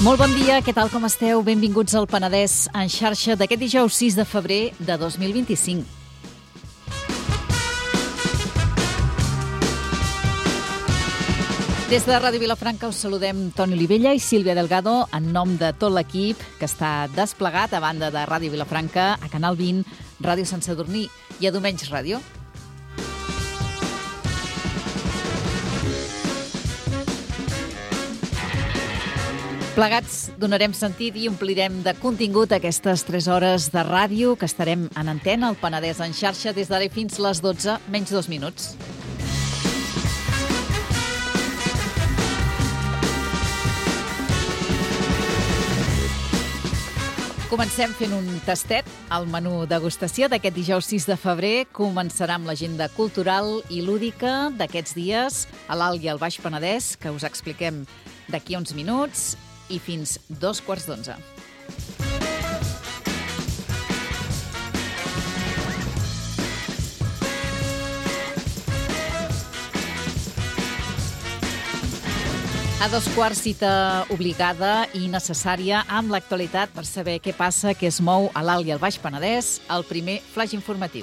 Molt bon dia, què tal, com esteu? Benvinguts al Penedès en xarxa d'aquest dijous 6 de febrer de 2025. Des de Ràdio Vilafranca us saludem Toni Olivella i Sílvia Delgado en nom de tot l'equip que està desplegat a banda de Ràdio Vilafranca, a Canal 20, Ràdio Sant Sadurní i a Domenys Ràdio. Plegats donarem sentit i omplirem de contingut aquestes 3 hores de ràdio que estarem en antena al Penedès en xarxa des d'ara fins les 12 menys 2 minuts. Comencem fent un tastet al menú degustació d'aquest dijous 6 de febrer. Començarà amb l'agenda cultural i lúdica d'aquests dies a l'Alt i al Baix Penedès, que us expliquem d'aquí a uns minuts, i fins 2:15. A 2:15, cita obligada i necessària amb l'actualitat per saber què passa, què es mou a l'Alt i al Baix Penedès, el primer flaix informatiu.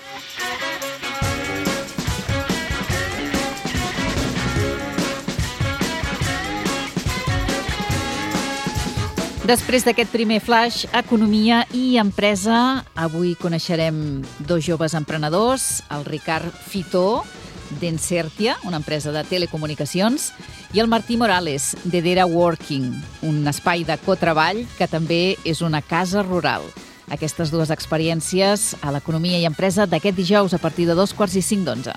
Després d'aquest primer flash, economia i empresa, avui coneixerem 2 joves emprenedors, el Ricard Fitó, d'Encertia, una empresa de telecomunicacions, i el Martí Morales, de Dera Working, un espai de cotreball que també és una casa rural. Aquestes 2 experiències a l'economia i empresa d'aquest dijous a partir de 2:45.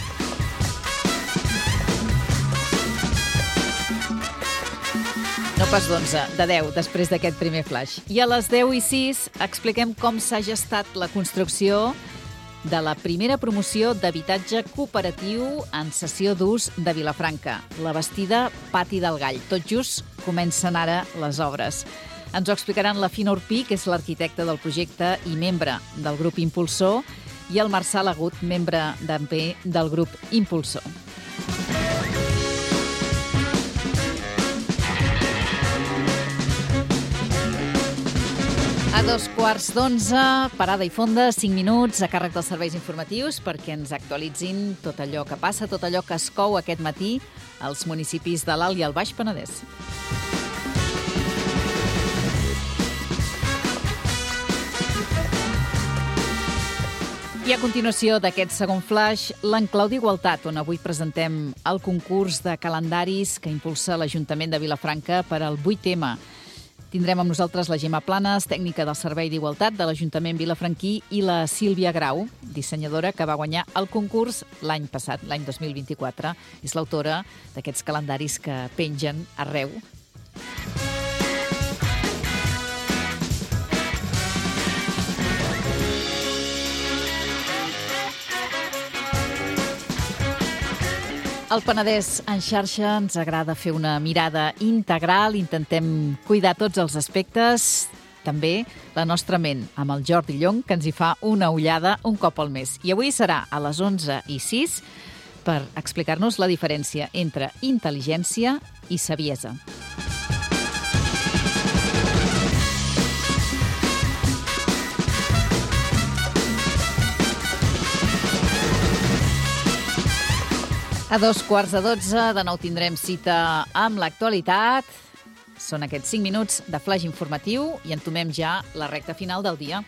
No pas d'11, de 10, després d'aquest primer flash. I a les 10:06 expliquem com s'ha gestat la construcció de la primera promoció d'habitatge cooperatiu en cessió d'ús de Vilafranca, la Bastida Pati del Gall. Tot just comencen ara les obres. Ens ho explicaran la Fina Urpí, que és l'arquitecte del projecte i membre del grup Impulsor, i el Marçal Agut, membre també del grup Impulsor. A 2:15, parada i fonda, 5 minuts a càrrec dels serveis informatius perquè ens actualitzin tot allò que passa, tot allò que es cou aquest matí als municipis de l'Alt i el Baix Penedès. I a continuació d'aquest segon flash, l'enclau d'Igualtat, on avui presentem el concurs de calendaris que impulsa l'Ajuntament de Vilafranca per al 8M. Tindrem amb nosaltres la Gemma Planes, tècnica del Servei d'Igualtat de l'Ajuntament vilafranquí, i la Sílvia Grau, dissenyadora que va guanyar el concurs l'any passat, l'any 2024. És l'autora d'aquests calendaris que pengen arreu. Al Penedès en xarxa ens agrada fer una mirada integral, intentem cuidar tots els aspectes, també la nostra ment, amb el Jordi Llong, que ens hi fa una ullada un cop al mes. I avui serà a les 11:06 per explicar-nos la diferència entre intel·ligència i saviesa. A 2:15, de nou tindrem cita amb l'actualitat. Són aquests 5 minuts de flash informatiu i entomem ja la recta final del dia.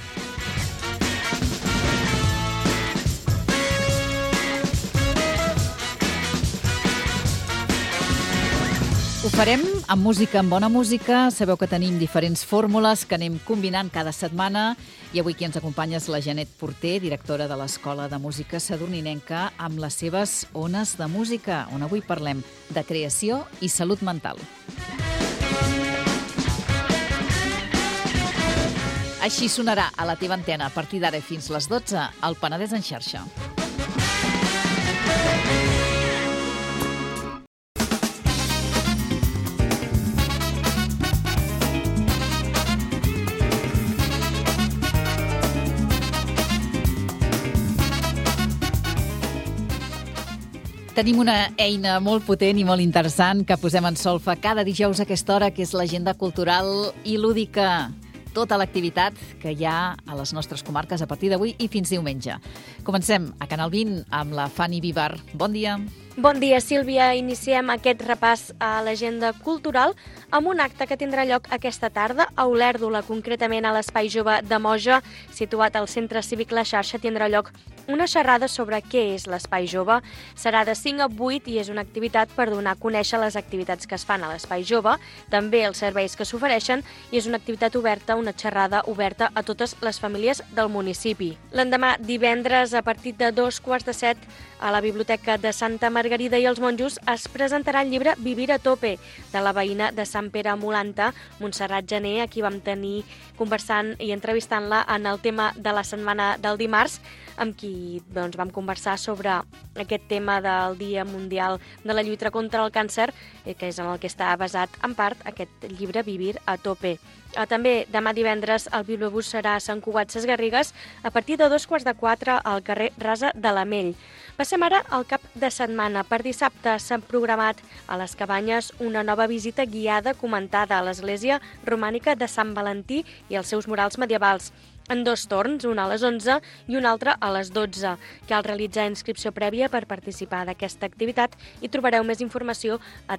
Ho farem amb música, amb bona música. Sabeu que tenim diferents fórmules que anem combinant cada setmana i avui qui ens acompanya és la Janet Porter, directora de l'Escola de Música Sadurninenca, amb les seves Ones de Música, on avui parlem de creació i salut mental. Així sonarà a la teva antena a partir d'ara fins les 12 al Penedès en xarxa. Tenim una eina molt potent i molt interessant que posem en solfa cada dijous a aquesta hora, que és l'agenda cultural i lúdica. Tota l'activitat que hi ha a les nostres comarques a partir d'avui i fins diumenge. Comencem a Canal 20 amb la Fanny Vivar. Bon dia. Bon dia, Sílvia. Iniciem aquest repàs a l'agenda cultural amb un acte que tindrà lloc aquesta tarda a Olèrdola, concretament a l'Espai Jove de Moja, situat al Centre Cívic La Xarxa. Tindrà lloc una xerrada sobre què és l'Espai Jove. Serà de 5 a 8 i és una activitat per donar a conèixer les activitats que es fan a l'Espai Jove, també els serveis que s'ofereixen, i és una activitat oberta, una xerrada oberta a totes les famílies del municipi. L'endemà, divendres, a partir de 6:45, a la Biblioteca de Santa Margarida i els Monjos es presentarà el llibre Vivir a tope, de la veïna de Sant Pere Molanta, Montserrat Gené, a qui vam tenir conversant i entrevistant-la en el tema de la setmana del dimarts, amb qui vam conversar sobre aquest tema del Dia Mundial de la Lluita contra el Càncer, que és en el que està basat en part aquest llibre Vivir a tope. També demà divendres el Bibliobús serà a Sant Cugat Ses Garrigues a partir de 3:45 al carrer Rasa de l'Amell. Passem ara al cap de setmana. Per dissabte s'han programat a les Cabanyes una nova visita guiada comentada a l'església romànica de Sant Valentí i els seus murals medievals. En 2 torns, un a les 11 i un altre a les 12. Cal realitzar inscripció prèvia per participar d'aquesta activitat i trobareu més informació a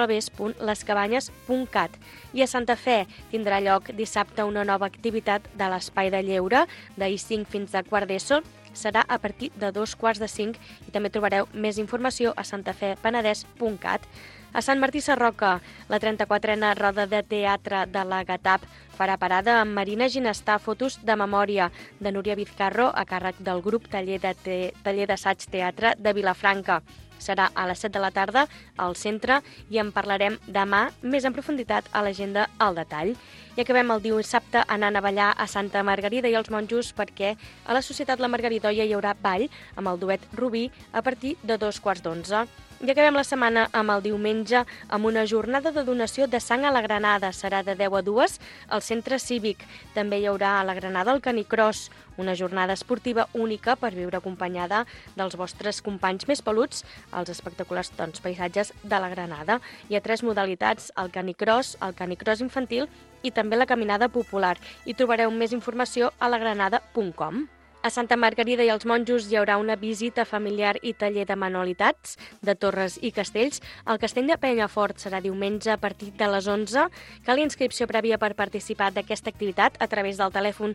www.lescabanyes.cat. I a Santa Fe tindrà lloc dissabte una nova activitat de l'Espai de Lleure, d'I5 fins a quart d'ESO. Serà a partir de 4:45 i també trobareu més informació a santafepenedès.cat. A Sant Martí Sarroca, la 34a roda de teatre de la GATAP farà parada amb Marina Ginestà, fotos de memòria de Núria Vizcarro a càrrec del grup Taller d'Assaig Teatre de Vilafranca. Serà a les 7 de la tarda al centre i en parlarem demà més en profunditat a l'agenda al detall. I acabem el dissabte anant a ballar a Santa Margarida i els Monjos, perquè a la Societat La Margaridoia hi haurà ball amb el duet Rubí a partir de 2:15. I acabem la setmana amb el diumenge amb una jornada de donació de sang a la Granada. Serà de 10 a 2 al Centre Cívic. També hi haurà a la Granada el canicross, una jornada esportiva única per viure acompanyada dels vostres companys més peluts als espectaculars paisatges de la Granada. Hi ha 3 modalitats, el canicross infantil i també la caminada popular. Hi trobareu més informació a lagranada.com. A Santa Margarida i els Monjos hi haurà una visita familiar i taller de manualitats de torres i castells. El castell de Penyafort serà diumenge a partir de les 11. Cal inscripció prèvia per participar d'aquesta activitat a través del telèfon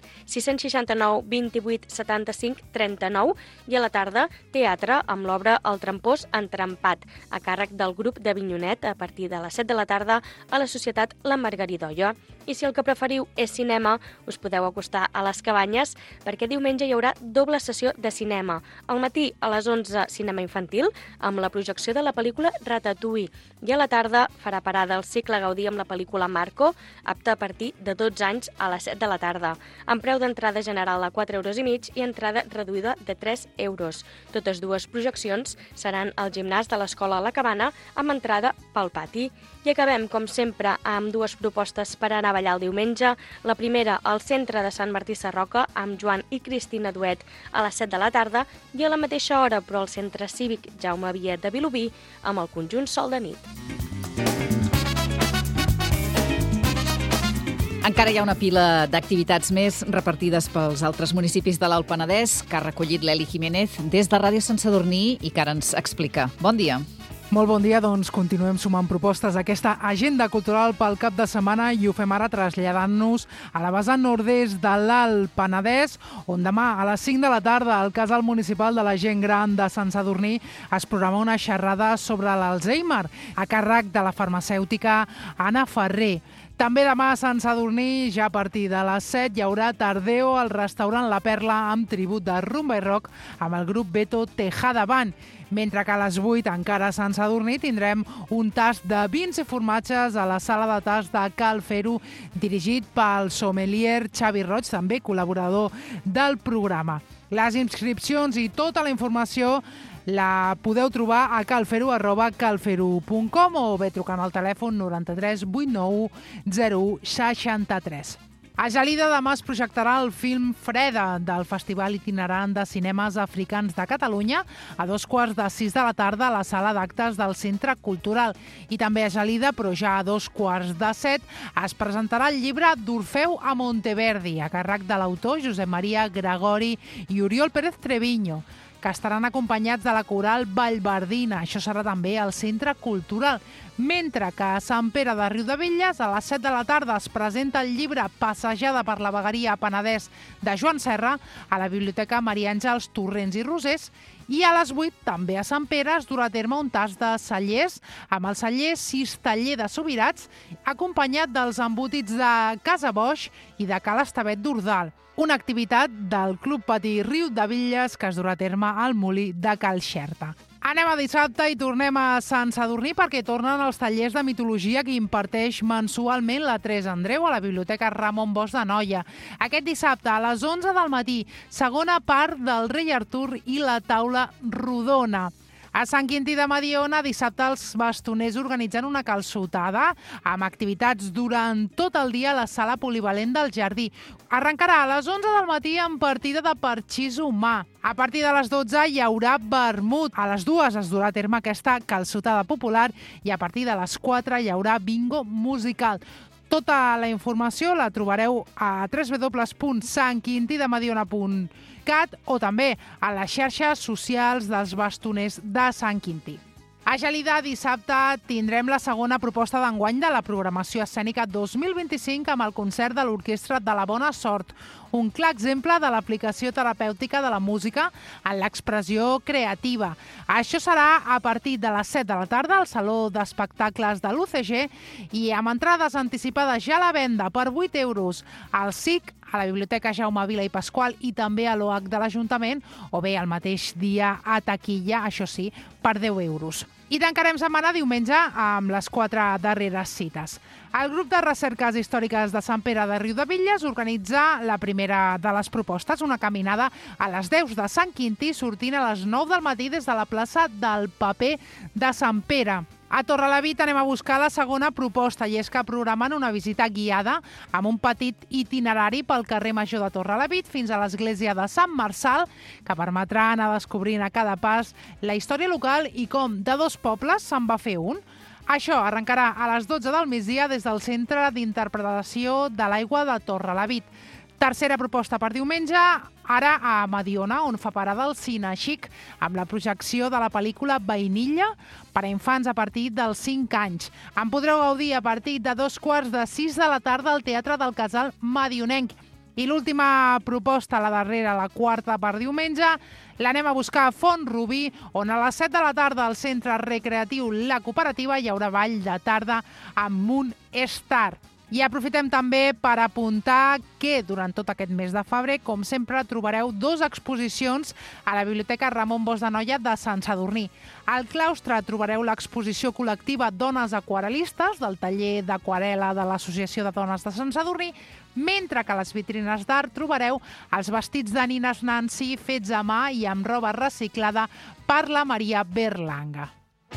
669 28 75 39 i a la tarda teatre amb l'obra El trampós entrempat a càrrec del grup d'Avinyonet a partir de les 7 de la tarda a la Societat La Margaridoia. I si el que preferiu és cinema, us podeu acostar a les Cabanyes perquè diumenge hi haurà doble sessió de cinema. Al matí, a les 11, cinema infantil, amb la projecció de la pel·lícula Ratatouille. I a la tarda farà parada el cicle Gaudí amb la pel·lícula Marco, apta a partir de 12 anys a les 7 de la tarda, amb preu d'entrada general a 4,5 € i entrada reduïda de 3 €. Totes dues projeccions seran al gimnàs de l'Escola La Cabana amb entrada pel pati. I acabem, com sempre, amb 2 propostes per anar a ballar el diumenge. La primera, al centre de Sant Martí Sarroca, amb Joan i Cristina Duet a les 7 de la tarda, i a la mateixa hora, però al Centre Cívic Jaume Viet de Vilobí, amb el conjunt Sol de Nit. Encara hi ha una pila d'activitats més repartides pels altres municipis de l'Alt Penedès, que ha recollit l'Eli Jiménez des de Ràdio Sant Sadurní i que ara ens explica. Bon dia. Molt bon dia, doncs continuem sumant propostes a aquesta agenda cultural pel cap de setmana i ho fem ara traslladant-nos a la vessant nord-est de l'Alt Penedès, on demà a les 5 de la tarda al Casal Municipal de la Gent Gran de Sant Sadurní es programa una xerrada sobre l'Alzheimer a càrrec de la farmacèutica Anna Ferrer. També demà a Sant Sadurní, ja a partir de les 7, hi haurà Tardeo al restaurant La Perla amb tribut de rumba i rock amb el grup Beto Tejada Band. Mentre que a les 8, encara a Sant Sadurní, tindrem un tast de vins i formatges a la sala de tast de Cal Fer-ho, dirigit pel sommelier Xavi Roig, també col·laborador del programa. Les inscripcions i tota la informació la podeu trobar a calfero@calfero.com o bé trucant al telèfon 93 89 01 63. A Gelida demà es projectarà el film Freda del Festival Itinerant de Cinemes Africans de Catalunya a 5:45 de la tarda a la sala d'actes del Centre Cultural. I també a Gelida, però ja a 6:45, es presentarà el llibre d'Orfeu a Monteverdi, a càrrec de l'autor Josep Maria Gregori i Oriol Pérez Treviño, que estaran acompanyats de la coral Vallverdina. Això serà també al Centre Cultural. Mentre que a Sant Pere de Riudebitlles, a les 7 de la tarda, es presenta el llibre Passejada per la vegueria Penedès de Joan Serra a la Biblioteca Maria Àngels Torrents i Rosés, i a les 8, també a Sant Pere, es durà a terme un tast de cellers amb el celler Cisteller de Subirats, acompanyat dels embotits de Casa Boix i de Cal Estavet d'Ordal. Una activitat del Club Patí Riudebitlles que es durà a terme al molí de Cal Xerta. Anem a dissabte i tornem a Sant Sadurní perquè tornen els tallers de mitologia que imparteix mensualment la Teresa Andreu a la Biblioteca Ramon Bosch d'Anoia. Aquest dissabte a les 11 del matí, segona part del Rei Artur i la taula rodona. A Sant Quintí de Mediona, dissabte els bastoners organitzen una calçotada amb activitats durant tot el dia a la sala polivalent del jardí. Arrencarà a les 11 del matí amb partida de parxís humà. A partir de les 12 hi haurà vermut. A les 2 es durà a terme aquesta calçotada popular i a partir de les 4 hi haurà bingo musical. Tota la informació la trobareu a www.santquintidemediona.cat o també a les xarxes socials dels bastoners de Sant Quintí. A Gelida, dissabte, tindrem la segona proposta d'enguany de la programació escènica 2025 amb el concert de l'Orquestra de la Bona Sort, un clar exemple de l'aplicació terapèutica de la música en l'expressió creativa. Això serà a partir de les 7 de la tarda al Saló d'Espectacles de l'UCG i amb entrades anticipades ja a la venda per 8 euros al SIC, a la Biblioteca Jaume Vila i Pasqual i també a l'OH de l'Ajuntament, o bé el mateix dia a taquilla, això sí, per 10 euros. I tancarem setmana diumenge amb les 4 darreres cites. El grup de recerques històriques de Sant Pere de Riudebitlles organitza la primera de les propostes, una caminada a les 10 de Sant Quintí, sortint a les 9 del matí des de la plaça del Paper de Sant Pere. A Torrelavit anem a buscar la segona proposta i és que programen una visita guiada amb un petit itinerari pel carrer Major de Torrelavit fins a l'església de Sant Marçal, que permetrà anar descobrint a cada pas la història local i com de 2 pobles se'n va fer un. Això arrencarà a les 12 del migdia des del Centre d'Interpretació de l'Aigua de Torrelavit. Tercera proposta per diumenge, ara a Mediona, on fa parada el Cine Xic, amb la projecció de la pel·lícula Vainilla per a infants a partir dels 5 anys. En podreu gaudir a partir de 5:45 de la tarda al Teatre del Casal Medionenc. I l'última proposta, la darrera, la quarta per diumenge, l'anem a buscar a Font Rubí, on a les 7 de la tarda al Centre Recreatiu La Cooperativa hi haurà ball de tarda amb Moon Star. I aprofitem també per apuntar que durant tot aquest mes de febrer, com sempre, trobareu 2 exposicions a la Biblioteca Ramon Bosch d'Anoia de Sant Sadurní. Al claustre trobareu l'exposició col·lectiva Dones Aquarel·listes del taller d'aquarel·la de l'Associació de Dones de Sant Sadurní, mentre que a les vitrines d'art trobareu els vestits de nines Nancy fets a mà i amb roba reciclada per la Maria Berlanga.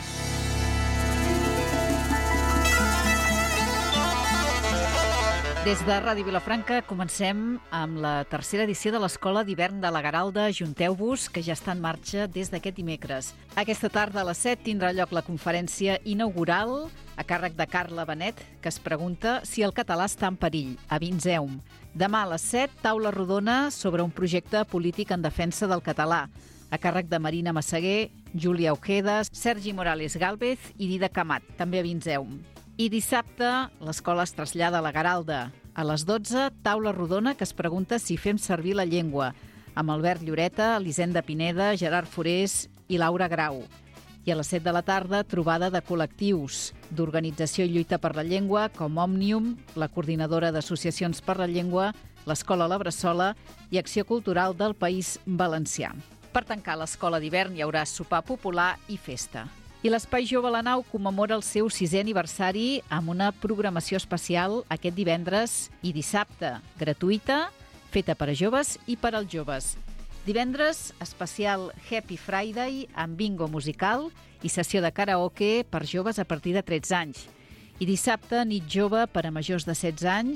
Des de Ràdio Vilafranca comencem amb la tercera edició de l'Escola d'Hivern de la Garalda. Ajunteu-vos, que ja està en marxa des d'aquest dimecres. Aquesta tarda a les 7 tindrà lloc la conferència inaugural a càrrec de Carla Benet, que es pregunta si el català està en perill, a Vinzeum. Demà a les 7, taula rodona sobre un projecte polític en defensa del català, a càrrec de Marina Massaguer, Júlia Ojeda, Sergi Morales Gálvez i Dida Camat, també a Vinzeum. I dissabte l'escola es trasllada a la Garalda. A les 12, taula rodona que es pregunta si fem servir la llengua, amb Albert Lloreta, Elisenda Pineda, Gerard Forés i Laura Grau. I a les 7 de la tarda, trobada de col·lectius d'Organització i Lluita per la Llengua, com Òmnium, la Coordinadora d'Associacions per la Llengua, l'Escola La Bressola i Acció Cultural del País Valencià. Per tancar l'escola d'hivern hi haurà sopar popular i festa. I l'Espai Jove La Nau commemora el seu 6è aniversari amb una programació especial aquest divendres i dissabte, gratuïta, feta per a joves i per als joves. Divendres, especial Happy Friday amb bingo musical i sessió de karaoke per joves a partir de 13 anys. I dissabte, nit jove per a majors de 16 anys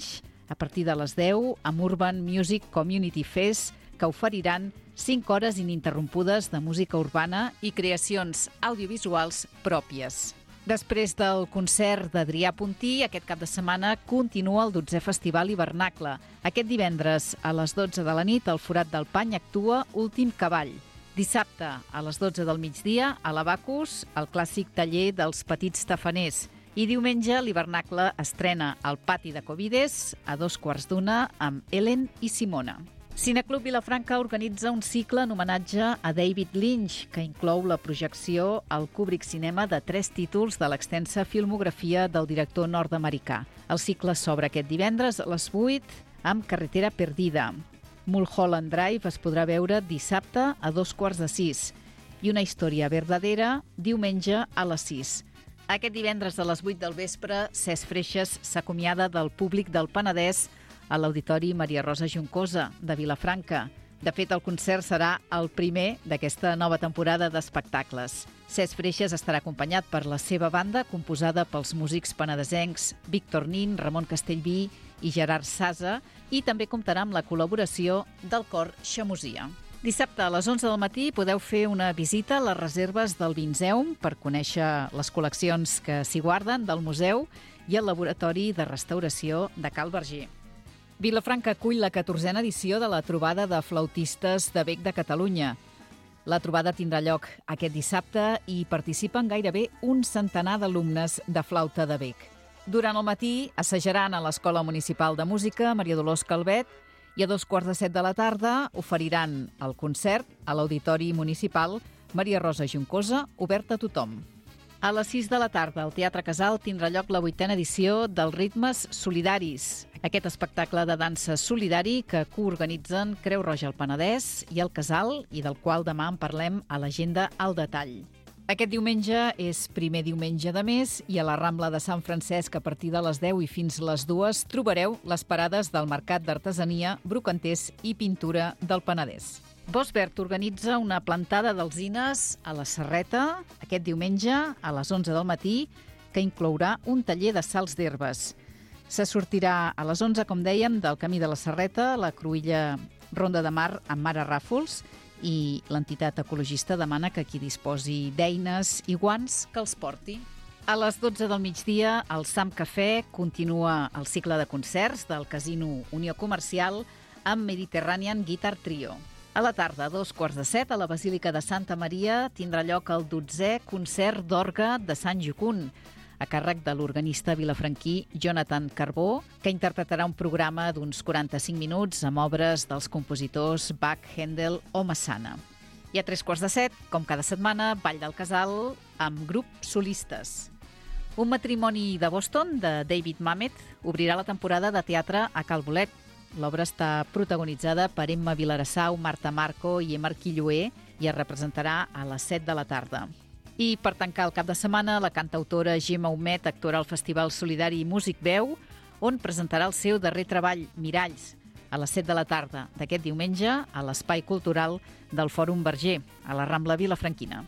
a partir de les 10 amb Urban Music Community Fest, que oferiran 5 hores ininterrompudes de música urbana i creacions audiovisuals pròpies. Després del concert d'Adrià Puntí, aquest cap de setmana continua el 12è Festival Hivernacle. Aquest divendres a les 12 de la nit, al Forat del Pany actua Últim Cavall. Dissabte, a les 12 del migdia, a l'Abacus, el clàssic taller dels Petits Tafaners. I diumenge, l'Hivernacle estrena al Pati de Covides a 2:15 amb Ellen i Simona. Cineclub Vilafranca organitza un cicle en homenatge a David Lynch, que inclou la projecció al Kubrick Cinema de 3 títols de l'extensa filmografia del director nord-americà. El cicle s'obre aquest divendres a les 8 amb Carretera Perdida. Mulholland Drive es podrà veure dissabte a 5:15 i Una història verdadera diumenge a les 6. Aquest divendres a les 8 del vespre, Cesc Freixes s'acomiada del públic del Penedès a l'Auditori Maria Rosa Juncosa de Vilafranca. De fet, el concert serà el primer d'aquesta nova temporada d'espectacles. Cesc Freixes estarà acompanyat per la seva banda, composada pels músics penedesencs Víctor Nin, Ramon Castellví i Gerard Sasa, i també comptarà amb la col·laboració del cor Xamosia. Dissabte a les 11 del matí podeu fer una visita a les reserves del Vinzeum per conèixer les col·leccions que s'hi guarden del museu i el laboratori de restauració de Cal Verger. Vilafranca acull la 14a edició de la trobada de flautistes de Bec de Catalunya. La trobada tindrà lloc aquest dissabte i hi participen gairebé un centenar d'alumnes de flauta de Bec. Durant el matí assajaran a l'Escola Municipal de Música Maria Dolors Calvet i a 7:15 de la tarda oferiran el concert a l'Auditori Municipal Maria Rosa Juncosa, obert a tothom. A les 6 de la tarda, al Teatre Casal, tindrà lloc la 8a edició dels Ritmes Solidaris. Aquest espectacle de dansa solidari que coorganitzen Creu Roja al Penedès i el Casal, i del qual demà en parlem a l'agenda al detall. Aquest diumenge és primer diumenge de mes i a la Rambla de Sant Francesc, a partir de les 10 i fins les 2, trobareu les parades del Mercat d'Artesania, Brocanters i Pintura del Penedès. Bosc Verd organitza una plantada d'alzines a la Serreta aquest diumenge a les 11 del matí, que inclourà un taller de salts d'herbes. Se sortirà a les 11, com dèiem, del Camí de la Serreta, la cruïlla Ronda de Mar amb Mare Ràfols, i l'entitat ecologista demana que qui disposi d'eines i guants que els porti. A les 12 del migdia, al Sam Cafè continua el cicle de concerts del Casino Unió Comercial amb Mediterranean Guitar Trio. A la tarda, a 2:15, a la Basílica de Santa Maria, tindrà lloc el 12è concert d'orgue de Sant Jocund, a càrrec de l'organista vilafranquí Jonathan Carbó, que interpretarà un programa d'uns 45 minuts amb obres dels compositors Bach, Händel o Massana. I a 3:15, com cada setmana, Ball del Casal amb grup solistes. Un matrimoni de Boston, de David Mamet, obrirà la temporada de teatre a Cal Bolet. L'obra està protagonitzada per Emma Vilarassau, Marta Marco i Emar Quilloé i es representarà a les 7 de la tarda. I per tancar el cap de setmana, la cantautora Gemma Humet actuarà al Festival Solidari Músic Veu, on presentarà el seu darrer treball, Miralls, a les 7 de la tarda d'aquest diumenge a l'Espai Cultural del Fòrum Verger, a la Rambla Vilafranquina.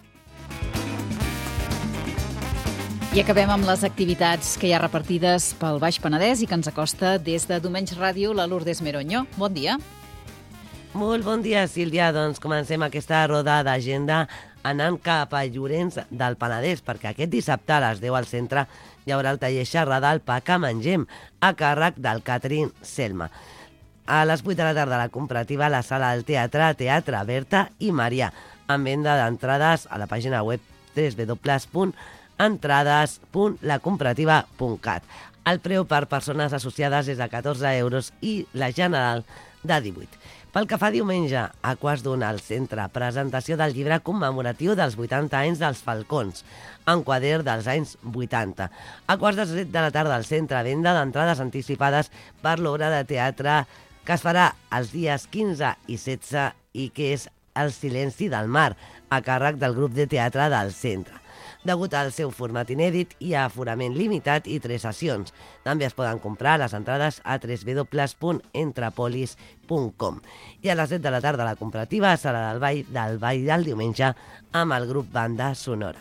I acabem amb les activitats que hi ha repartides pel Baix Penedès i que ens acosta des de Domenys Ràdio la Lourdes Meroño. Bon dia. Molt bon dia, Sílvia. Doncs comencem aquesta roda d'agenda anant cap a Llorenç del Penedès, perquè aquest dissabte a les 10 al centre hi haurà el taller xerrada al Pa que mengem, a càrrec del Catherine Selma. A les 8 de la tarda la comparativa a la sala del teatre, Teatre Berta i Maria, amb venda d'entrades a la pàgina web www.entrades.lacomparativa.cat. El preu per persones associades és de 14 euros i la general de 18. Pel que fa diumenge, a 1:15 al centre, presentació del llibre commemoratiu dels 80 anys dels Falcons, en quader dels anys 80. A 7:15 de la tarda al centre, venda d'entrades anticipades per l'obra de teatre que es farà els dies 15 i 16 i que és El silenci del mar, a càrrec del grup de teatre del centre. Degut al seu format inèdit, hi ha aforament limitat i 3 sessions. També es poden comprar les entrades a www.entrepolis.com. I a les 7 de la tarda la comparativa serà del ball del diumenge amb el grup Banda Sonora.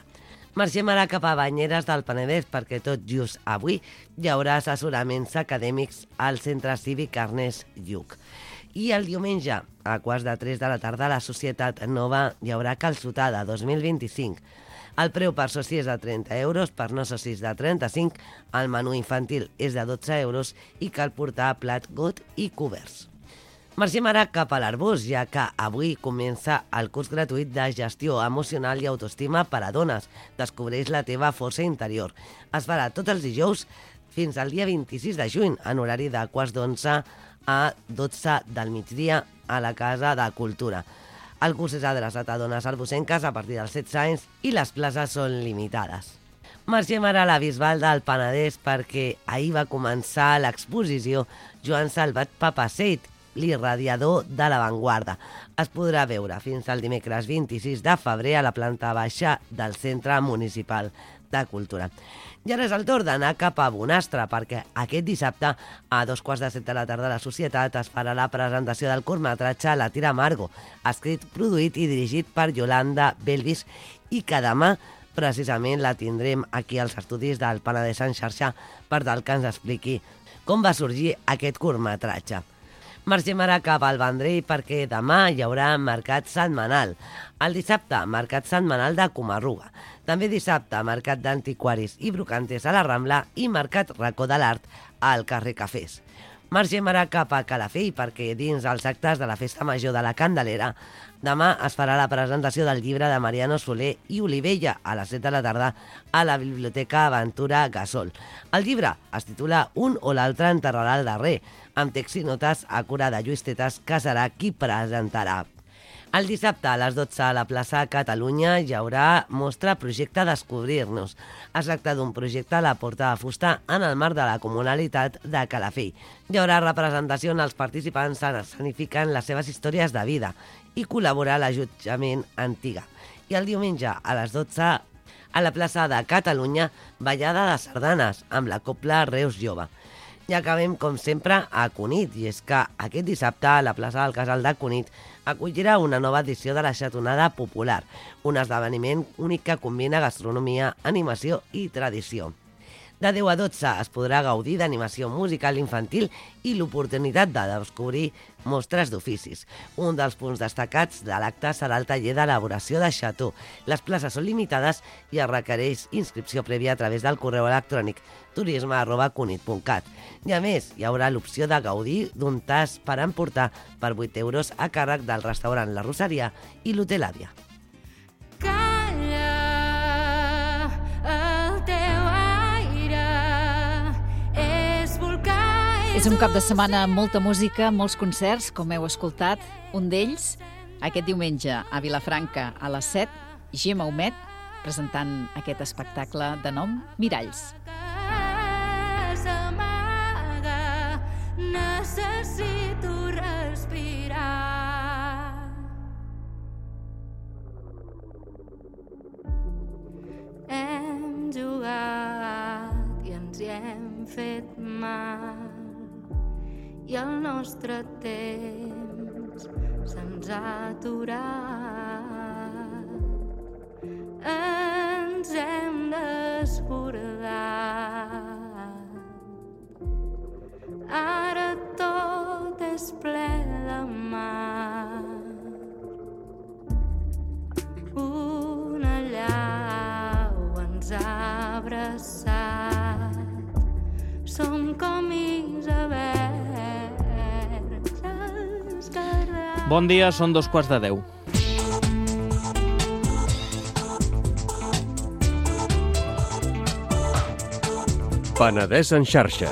Marxem ara cap a Banyeres del Penedès perquè tot just avui hi haurà assessoraments acadèmics al Centre Cívic Ernest Lluch. I el diumenge, a 2:45 de la tarda, a la Societat Nova hi haurà calçotada 2025. El preu per soci és de 30 euros, per no socis de 35, el menú infantil és de 12 euros i cal portar plat, got i coberts. Marxem ara cap a l'Arbós, ja que avui comença el curs gratuït de gestió emocional i autoestima per a dones. Descobreix la teva força interior. Es farà tots els dijous fins al dia 26 de juny, en horari de 11:15 a 12 del migdia a la Casa de Cultura. El curs és adreçat a dones arbosenques a partir dels 16 anys i les places són limitades. Marxem ara a la Bisbal del Penedès perquè ahir va començar l'exposició Joan Salvat Papaseit, l'irradiador de l'avantguarda. Es podrà veure fins al dimecres 26 de febrer a la planta baixa del Centre Municipal de Cultura. I ara és el torn d'anar cap a Bonastre, perquè aquest dissabte, a 2:15 de la tarda a la Societat, es farà la presentació del curtmetratge La Tira Amargo, escrit, produït i dirigit per Yolanda Belvis, i que demà precisament la tindrem aquí als estudis del Penedès en xarxa per tal que ens expliqui com va sorgir aquest curtmetratge. Marxem ara cap al Vendrell perquè demà hi haurà mercat setmanal. El dissabte, mercat setmanal de Comarruga. També dissabte, mercat d'antiquaris i brocanters a la Rambla i mercat Racó de l'Art al carrer Cafès. Marxem ara cap a Calafell perquè dins els actes de la Festa Major de la Candelera demà es farà la presentació del llibre de Mariano Soler i Olivella a les 7 de la tarda a la Biblioteca Aventura Gasol. El llibre es titula Un o l'altre enterrarà el darrer, amb text i notes a cura de Lluís Tetas, que serà qui presentarà. El dissabte a les 12 a la plaça Catalunya hi haurà mostra Projecte Descobrir-nos. Es tracta d'un projecte a la Porta de Fusta en el marc de la Comunalitat de Calafell. Hi haurà representació on els participants escenifiquen les seves històries de vida i col·labora l'Ajuntament Antiga. I el diumenge a les 12 a la plaça de Catalunya, ballada de sardanes amb la Cobla Reus Jove. I acabem, com sempre, a Cunit, i és que aquest dissabte a la plaça del Casal de Cunit acollirà una nova edició de la Xatonada Popular, un esdeveniment únic que combina gastronomia, animació i tradició. De 10 a 12 es podrà gaudir d'animació musical infantil i l'oportunitat de descobrir mostres d'oficis. Un dels punts destacats de l'acte serà el taller d'elaboració de xató. Les places són limitades i es requereix inscripció prèvia a través del correu electrònic turisme@cunit.cat. I a més, hi haurà l'opció de gaudir d'un tas per emportar per 8 euros a càrrec del restaurant La Roseria i l'Hotel Àvia. És un cap de setmana amb molta música, molts concerts, com heu escoltat. Un d'ells, aquest diumenge, a Vilafranca, a les 7, Gemma Humet, presentant aquest espectacle de nom Miralls. Necessito respirar. Hem jugat i ens hi hem fet mal, i el nostre temps se'ns ha aturat. Ens hem desbordat. Ara tot és ple de mar. Una allau ens ha abraçat. Som com icebergs. Bon dia, són 2:15. Penedès en xarxa.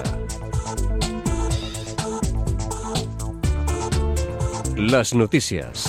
Les notícies.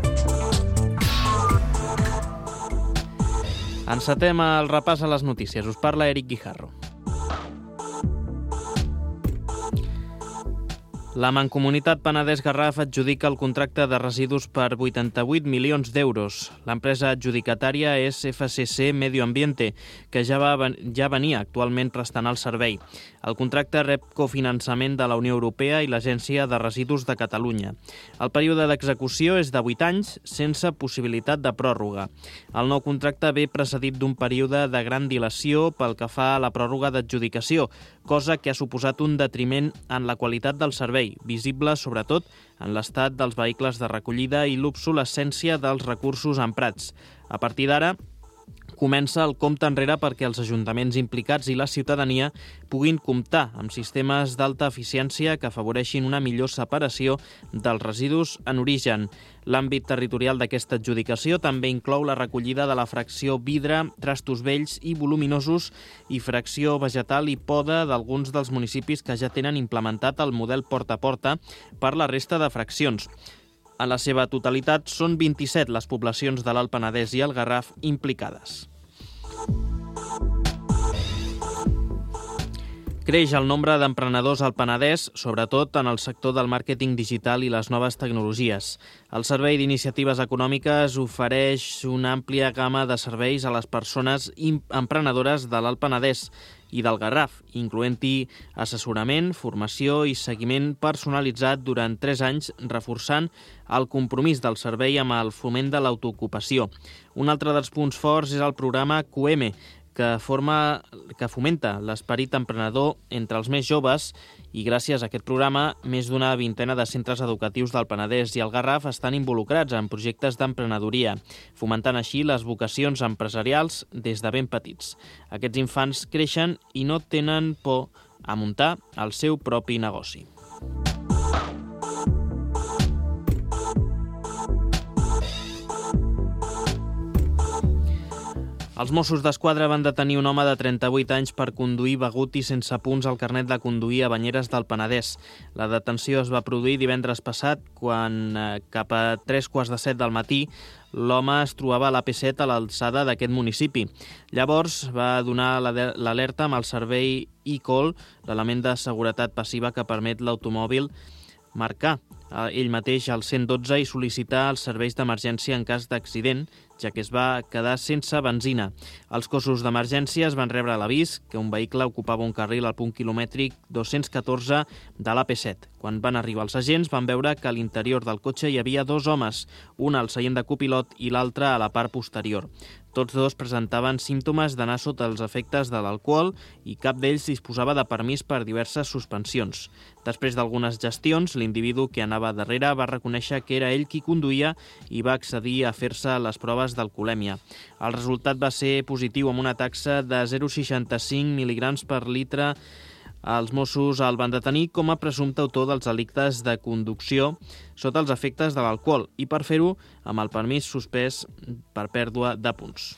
Encetem el repàs a les notícies. Us parla Eric Guijarro. La Mancomunitat Penedès-Garraf adjudica el contracte de residus per 88 milions d'euros. L'empresa adjudicatària és FCC Medio Ambiente, que ja venia actualment prestant el servei. El contracte rep cofinançament de la Unió Europea i l'Agència de Residus de Catalunya. El període d'execució és de 8 anys, sense possibilitat de pròrroga. El nou contracte ve precedit d'un període de gran dilació pel que fa a la pròrroga d'adjudicació, cosa que ha suposat un detriment en la qualitat del servei, visible sobretot en l'estat dels vehicles de recollida i l'obsolescència dels recursos emprats. A partir d'ara, comença el compte enrere perquè els ajuntaments implicats i la ciutadania puguin comptar amb sistemes d'alta eficiència que afavoreixin una millor separació dels residus en origen. L'àmbit territorial d'aquesta adjudicació també inclou la recollida de la fracció vidre, trastos vells i voluminosos i fracció vegetal i poda d'alguns dels municipis que ja tenen implementat el model porta a porta per la resta de fraccions. En la seva totalitat, són 27 les poblacions de l'Alt Penedès i el Garraf implicades. Creix el nombre d'emprenedors al Penedès, sobretot en el sector del màrqueting digital i les noves tecnologies. El Servei d'Iniciatives Econòmiques ofereix una àmplia gamma de serveis a les persones emprenedores de l'Alt Penedès i del Garraf, incloent-hi assessorament, formació i seguiment personalitzat durant 3 anys, reforçant el compromís del servei amb el foment de l'autoocupació. Un altre dels punts forts és el programa QM, que fomenta l'esperit emprenedor entre els més joves i gràcies a aquest programa més d'una vintena de centres educatius del Penedès i el Garraf estan involucrats en projectes d'emprenedoria, fomentant així les vocacions empresarials des de ben petits. Aquests infants creixen i no tenen por a muntar el seu propi negoci. Els Mossos d'Esquadra van detenir un home de 38 anys per conduir begut i sense punts al carnet de conduir a Banyeres del Penedès. La detenció es va produir divendres passat quan, cap a 3:15 del matí, l'home es trobava a l'AP7 a l'alçada d'aquest municipi. Llavors va donar l'alerta amb el servei e-call, l'element de seguretat passiva que permet l'automòbil marcar ell mateix al 112 i sol·licitar els serveis d'emergència en cas d'accident, ja que es va quedar sense benzina. Els cossos d'emergència es van rebre l'avís que un vehicle ocupava un carril al punt quilomètric 214 de l'AP7. Quan van arribar els agents van veure que a l'interior del cotxe hi havia 2 homes, un al seient de copilot i l'altre a la part posterior. Tots dos presentaven símptomes d'anar sota els efectes de l'alcohol i cap d'ells disposava de permís per diverses suspensions. Després d'algunes gestions, l'individu que anava darrere va reconèixer que era ell qui conduïa i va accedir a fer-se les proves d'alcoholèmia. El resultat va ser positiu amb una taxa de 0,65 mil·ligrams per litre. Els Mossos el van detenir com a presumpte autor dels delictes de conducció sota els efectes de l'alcohol i per fer-ho amb el permís suspès per pèrdua de punts.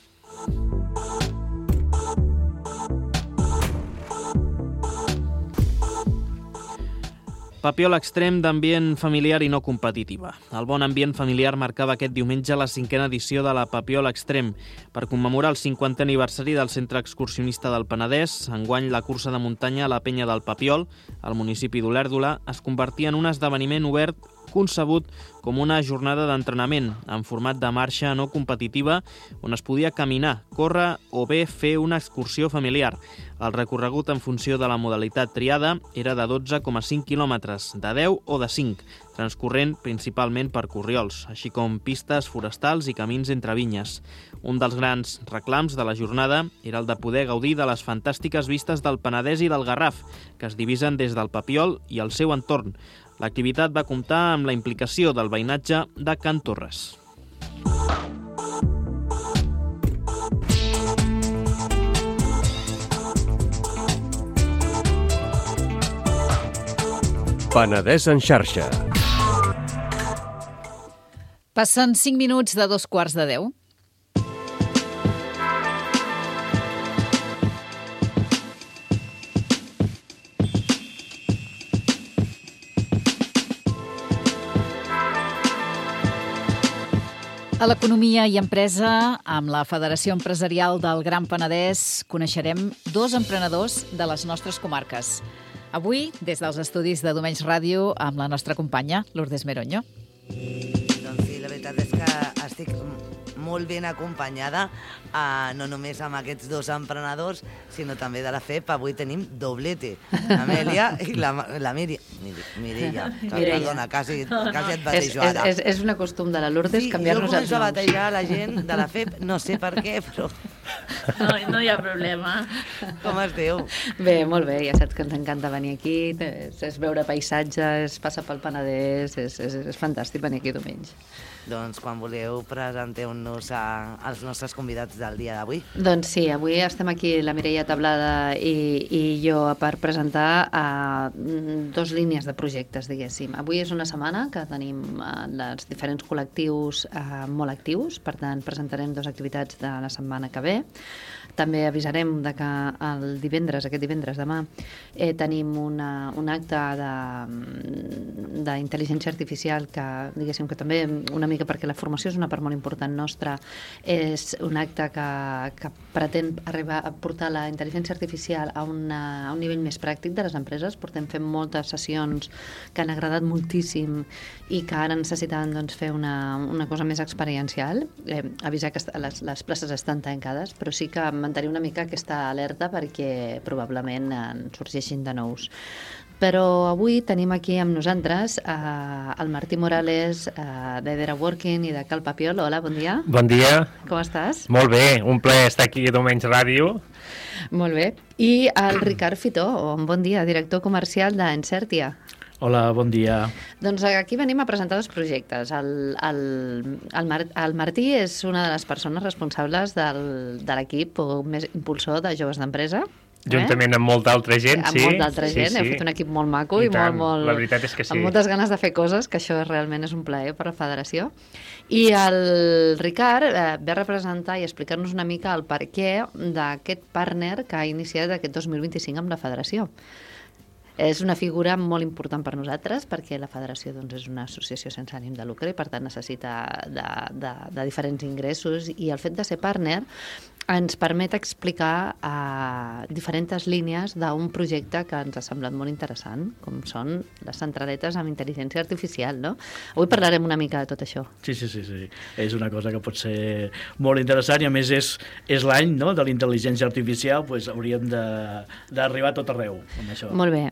Papiol extrem d'ambient familiar i no competitiva. El bon ambient familiar marcava aquest diumenge la 5a edició de la Papiol extrem. Per commemorar el 50è aniversari del Centre Excursionista del Penedès, enguany la cursa de muntanya a la Penya del Papiol, al municipi d'Olèrdola, es convertia en un esdeveniment obert concebut com una jornada d'entrenament en format de marxa no competitiva on es podia caminar, córrer o bé fer una excursió familiar. El recorregut en funció de la modalitat triada era de 12,5 quilòmetres, de 10 o de 5, transcorrent principalment per corriols, així com pistes forestals i camins entre vinyes. Un dels grans reclams de la jornada era el de poder gaudir de les fantàstiques vistes del Penedès i del Garraf, que es divisen des del Papiol i el seu entorn. L'activitat va comptar amb la implicació del veïnatge de Can Torres. Penedès en xarxa. Passen 5 minuts de 9:15. A l'Economia i Empresa, amb la Federació Empresarial del Gran Penedès, coneixerem 2 emprenedors de les nostres comarques. Avui, des dels estudis de Domenys Ràdio, amb la nostra companya, Lourdes Meroño. Doncs sí, la veritat és que estic molt ben acompanyada, no només amb aquests dos emprenedors, sinó també de la FEP. Avui tenim doblete, l'Amèlia i la Mireia. Perdona, quasi et batejo ara. És un costum de la Lourdes canviar-nos els noms. Jo començo a batejar la gent de la FEP, no sé per què, però... No hi ha problema. Com esteu? Bé, molt bé, ja saps que ens encanta venir aquí, és veure paisatge, és passar pel Penedès, és fantàstic venir aquí diumenge. Doncs quan voleu presenteu-nos als nostres convidats del dia d'avui. Doncs sí, avui estem aquí la Mireia Tablada i jo per presentar dos línies de projectes, diguéssim. Avui és una setmana que tenim els diferents col·lectius molt actius, per tant presentarem dues activitats de la setmana que ve. També avisarem de que aquest divendres, demà, tenim un acte d'intel·ligència artificial que, diguéssim, que també una mica perquè la formació és una part molt important nostra, és un acte que pretén arribar a portar la intel·ligència artificial a un nivell més pràctic de les empreses. Portem fent moltes sessions que han agradat moltíssim i que ara necessitaven fer una cosa més experiencial. Avisar que les places estan tancades, però sí que mantenir una mica aquesta alerta perquè probablement en sorgeixin de nous. Però avui tenim aquí amb nosaltres el Martí Morales d'Edera Working i de Cal Papiol. Hola, bon dia. Bon dia. Com estàs? Molt bé, un plaer estar aquí a Domenys Ràdio. Molt bé. I el Ricard Fitó, bon dia, director comercial d'Encertia. Hola, bon dia. Doncs aquí venim a presentar dos projectes. El Martí és una de les persones responsables de l'equip o més impulsor de Joves d'Empresa. Juntament amb molta altra gent, sí. Amb molta altra gent, heu fet un equip molt maco i molt... La veritat és que sí. Amb moltes ganes de fer coses, que això realment és un plaer per la federació. I el Ricard ve a representar i explicar-nos una mica el perquè d'aquest partner que ha iniciat aquest 2025 amb la federació. És una figura molt important per nosaltres perquè la federació és una associació sense ànim de lucre i per tant necessita de diferents ingressos, i el fet de ser partner ens permet explicar diferents línies d'un projecte que ens ha semblat molt interessant, com són les centraletes amb intel·ligència artificial, no? Avui parlarem una mica de tot això. Sí. És una cosa que pot ser molt interessant i a més és l'any, no?, de la intel·ligència artificial, doncs hauríem d'arribar a tot arreu amb això. Molt bé.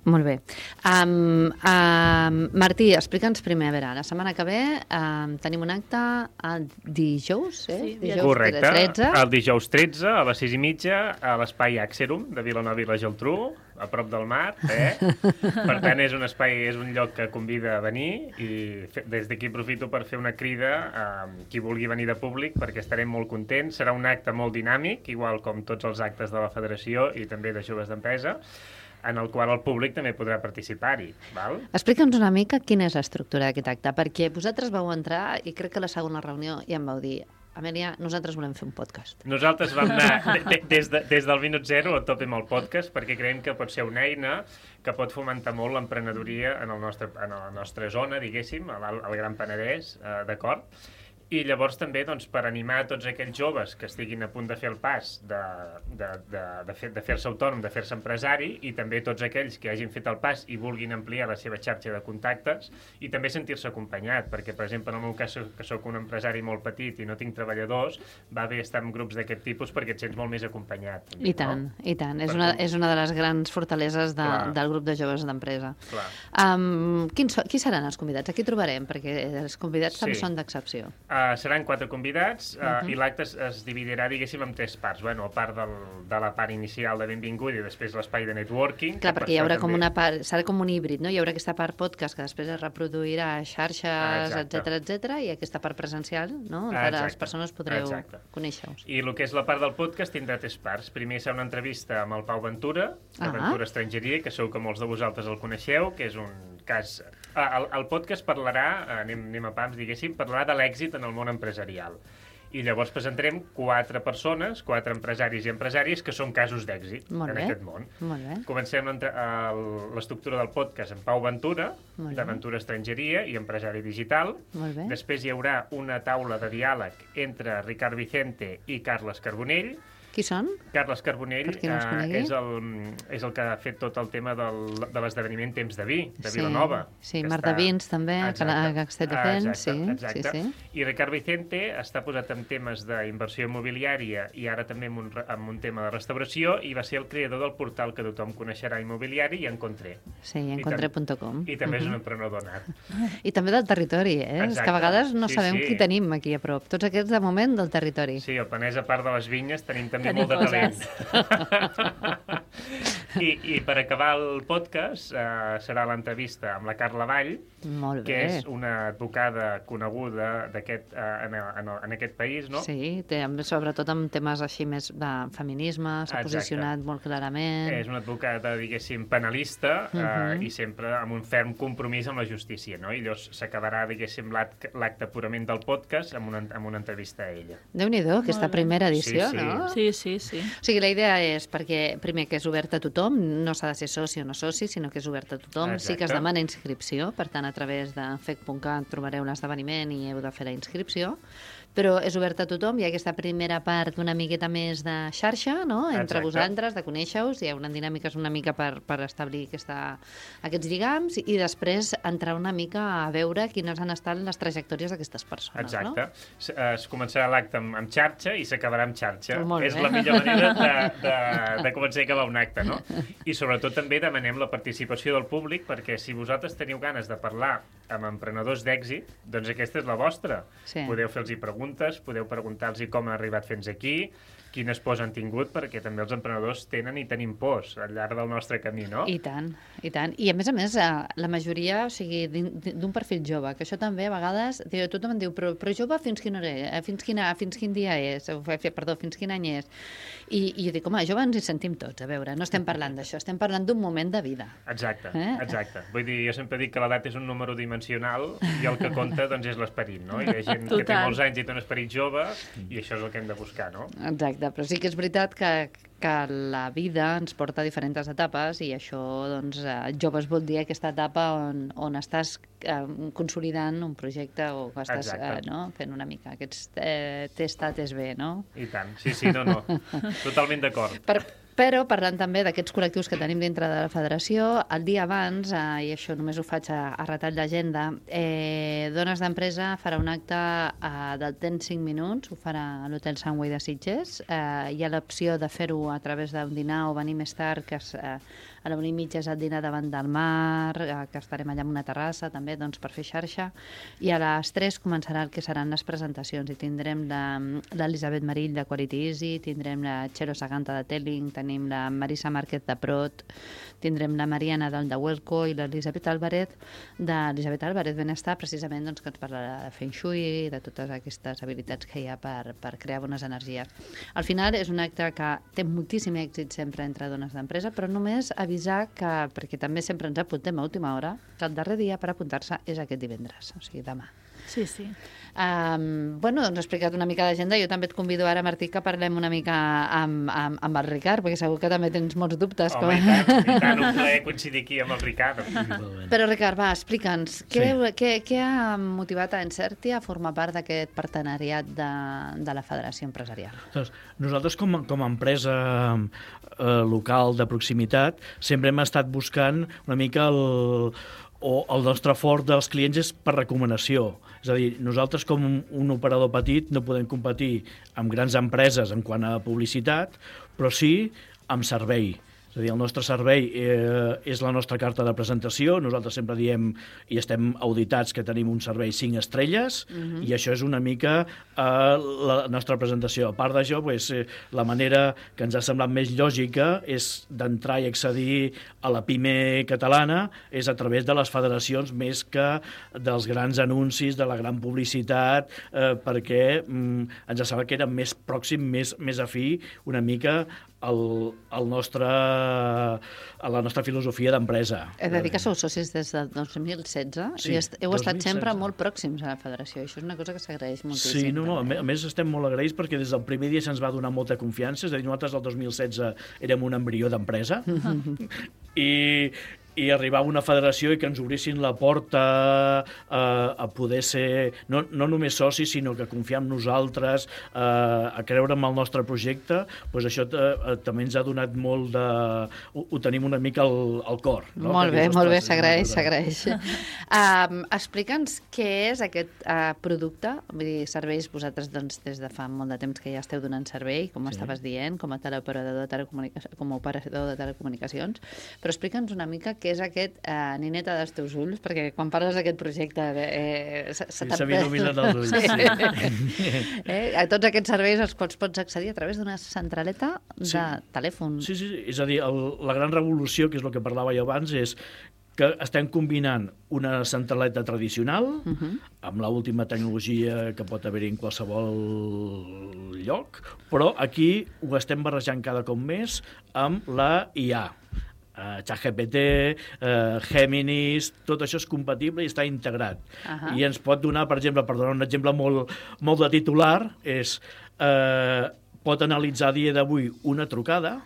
Martí, explica'ns primer, a veure, la setmana que ve tenim un acte el dijous, Dijous correcte, 13. El dijous 13 a les 6:30 a l'espai Axerum de Vilanova i la Geltrú, a prop del mar, Per tant, és un lloc que convida a venir i des d'aquí aprofito per fer una crida a qui vulgui venir de públic perquè estarem molt contents. Serà un acte molt dinàmic, igual com tots els actes de la Federació i també de Joves d'Empresa, en el qual el públic també podrà participar-hi. Explica'ns una mica quina és l'estructura d'aquest acte, perquè vosaltres vau entrar i crec que a la segona reunió ja em vau dir: Amèlia, nosaltres volem fer un podcast. Nosaltres vam anar des del minut zero a tope amb el podcast perquè creiem que pot ser una eina que pot fomentar molt l'emprenedoria en la nostra zona, diguéssim, al Gran Penedès, d'acord? I llavors també per animar tots aquells joves que estiguin a punt de fer el pas de fer-se autònom, de fer-se empresari, i també tots aquells que hagin fet el pas i vulguin ampliar la seva xarxa de contactes i també sentir-se acompanyat, perquè per exemple en el meu cas que sóc un empresari molt petit i no tinc treballadors, va bé estar en grups d'aquest tipus perquè et sents molt més acompanyat. I tant. És una de les grans fortaleses del grup de joves d'empresa. Qui seran els convidats? Aquí trobarem, perquè els convidats també són d'excepció. Seran 4 convidats i l'acte es dividirà, diguéssim, en 3 parts. A part de la part inicial de benvingut i després l'espai de networking. Clar, perquè hi haurà com una part, serà com un híbrid, no? Hi haurà aquesta part podcast que després es reproduirà a xarxes, etcètera, i aquesta part presencial, no? On les persones podreu conèixer-vos. I el que és la part del podcast tindrà 3 parts. Primer serà una entrevista amb el Pau Ventura, de Ventura Estrangeria, que segur que molts de vosaltres el coneixeu, que és un cas... El podcast parlarà, anem a pams, diguéssim, parlarà de l'èxit en el món empresarial. I llavors presentarem 4 persones, 4 empresaris i empresàries que són casos d'èxit en aquest món. Comencem l'estructura del podcast amb Pau Ventura, de Ventura Estrangeria i empresari digital. Després hi haurà una taula de diàleg entre Ricard Vicente i Carles Carbonell. Qui són? Carles Carbonell Per qui no els conegui. és el que ha fet tot el tema de l'esdeveniment Temps de Vi, de Vilanova. Sí, Mar de Vins també, que estem fent. Exacte. I Ricard Vicente està posat en temes d'inversió immobiliària i ara també amb un tema de restauració, i va ser el creador del portal que tothom coneixerà immobiliari, i Encontré. Sí, encontré.com. I també és un emprenedor nat. I també del territori, És que a vegades no sabem qui tenim aquí a prop. Tots aquests, de moment, del territori. Sí, al Penedès, a part de les vinyes, tenim també molt de talent. I per acabar el podcast serà l'entrevista amb la Carla Vall, que és una advocada coneguda en aquest país, no? Sí, sobretot amb temes així més de feminisme, s'ha posicionat molt clarament. És una advocada, diguéssim, penalista, i sempre amb un ferm compromís amb la justícia, no? I llavors s'acabarà, diguéssim, l'acte purament del podcast amb una entrevista a ella. Déu-n'hi-do, aquesta primera edició, no? Sí. O sigui, la idea és perquè, primer, que és obert a tothom, no s'ha de ser soci o no soci, sinó que és obert a tothom. Exacte. Sí que es demana inscripció, per tant, a través de fec.cat trobareu l'esdeveniment i heu de fer la inscripció, però és obert a tothom. Hi ha aquesta primera part una miqueta més de xarxa, no?, entre vosaltres, de conèixer-us, hi ha unes dinàmiques una mica per establir aquests lligams, i després entrar una mica a veure quines han estat les trajectòries d'aquestes persones. Exacte. No? Es començarà l'acte amb xarxa i s'acabarà amb xarxa. És la millor manera de començar i acabar un acte, no? I sobretot també demanem la participació del públic, perquè si vosaltres teniu ganes de parlar amb emprenedors d'èxit, doncs aquesta és la vostra. Sí. Podeu fer-los preguntes, podeu preguntar-los com han arribat fins aquí, quines pors han tingut, perquè també els emprenedors tenen i tenim pors al llarg del nostre camí, no? I tant, i tant. I a més, la majoria, o sigui, d'un perfil jove, que això també a vegades, tothom em diu, però jove fins quin dia és? Perdó, fins quin any és? I jo dic, home, jove ens hi sentim tots, a veure, no estem parlant d'això, estem parlant d'un moment de vida. Exacte. Vull dir, jo sempre dic que l'edat és un número dimensional i el que compta, doncs, és l'esperit, no? I hi ha gent que té molts anys i té un esperit jove, i això és el que hem de buscar, no? Exacte, però sí que és veritat que la vida ens porta a diferents etapes, i això, doncs, joves vol dir aquesta etapa on estàs consolidant un projecte o estàs fent una mica aquests t'és bé, no? I tant, sí, no. Totalment d'acord. Però parlant també d'aquests col·lectius que tenim dintre de la federació, el dia abans, i això només ho faig a retall d'agenda, Dones d'Empresa farà un acte del temps 5 minuts, ho farà a l'Hotel Sunway de Sitges. Hi ha l'opció de fer-ho a través d'un dinar o venir més tard, que a la 1:30 és el dinar davant del mar, que estarem allà en una terrassa també, doncs, per fer xarxa, i a les 3 començarà el que seran les presentacions, i tindrem l'Elisabet Marill de Quality Easy, tindrem la Txelo Saganta de Telling, tenim la Marisa Márquez de Prot, tindrem la Mariana Dol de Huelco i l'Elisabet Álvarez Benestar, precisament, doncs, que ens parlarà de Feng Shui, de totes aquestes habilitats que hi ha per crear bones energies. Al final és un acte que té moltíssim èxit sempre entre dones d'empresa, però només avisar que, perquè també sempre ens apuntem a última hora, que el darrer dia per apuntar-se és aquest divendres, o sigui, demà. Sí. Doncs he explicat una mica d'agenda. Jo també et convido ara, Martí, que parlem una mica amb el Ricard, perquè segur que també tens molts dubtes. Home, i tant, un plaer coincidir aquí amb el Ricard. Però, Ricard, va, explica'ns, què ha motivat a Encerti a formar part d'aquest partenariat de la Federació Empresarial? Nosaltres, com a empresa local de proximitat, sempre hem estat buscant una mica el nostre fort dels clients és per recomanació. És a dir, nosaltres com un operador petit no podem competir amb grans empreses en quant a publicitat, però sí amb servei. És a dir, el nostre servei és la nostra carta de presentació. Nosaltres sempre diem, i estem auditats, que tenim un servei 5 estrelles, i això és una mica la nostra presentació. A part d'això, la manera que ens ha semblat més lògica és d'entrar i accedir a la PIME catalana és a través de les federacions més que dels grans anuncis, de la gran publicitat, perquè ens sembla que era més pròxim, més afí, una mica a la nostra filosofia d'empresa. He de dir que sou socis des del 2016 i heu estat sempre molt pròxims a la federació. Això és una cosa que s'agraeix moltíssim. Sí, a més estem molt agraïts perquè des del primer dia se'ns va donar molta confiança. És a dir, nosaltres el 2016 érem un embrió d'empresa i arribar a una federació i que ens obrissin la porta a poder ser no només socis, sinó que confiar en nosaltres, a creure en el nostre projecte, doncs això també ens ha donat molt de... Ho tenim una mica al cor. No? Molt bé, s'agraeix. Explica'ns què és aquest producte, vull dir, serveis, vosaltres doncs, des de fa molt de temps que ja esteu donant servei, com estaves dient, com a operador de telecomunicacions, però explica'ns una mica què és aquest nineta dels teus ulls, perquè quan parles d'aquest projecte se m'il·luminen els ulls. A tots aquests serveis als quals pots accedir a través d'una centraleta de telèfon. Sí, és a dir, la gran revolució, que és el que parlava jo abans, és que estem combinant una centraleta tradicional amb l'última tecnologia que pot haver-hi en qualsevol lloc, però aquí ho estem barrejant cada cop més amb la IA. ChatGPT, Géminis, tot això és compatible i està integrat. I ens pot donar, per exemple, per donar un exemple molt de titular, és pot analitzar a dia d'avui una trucada,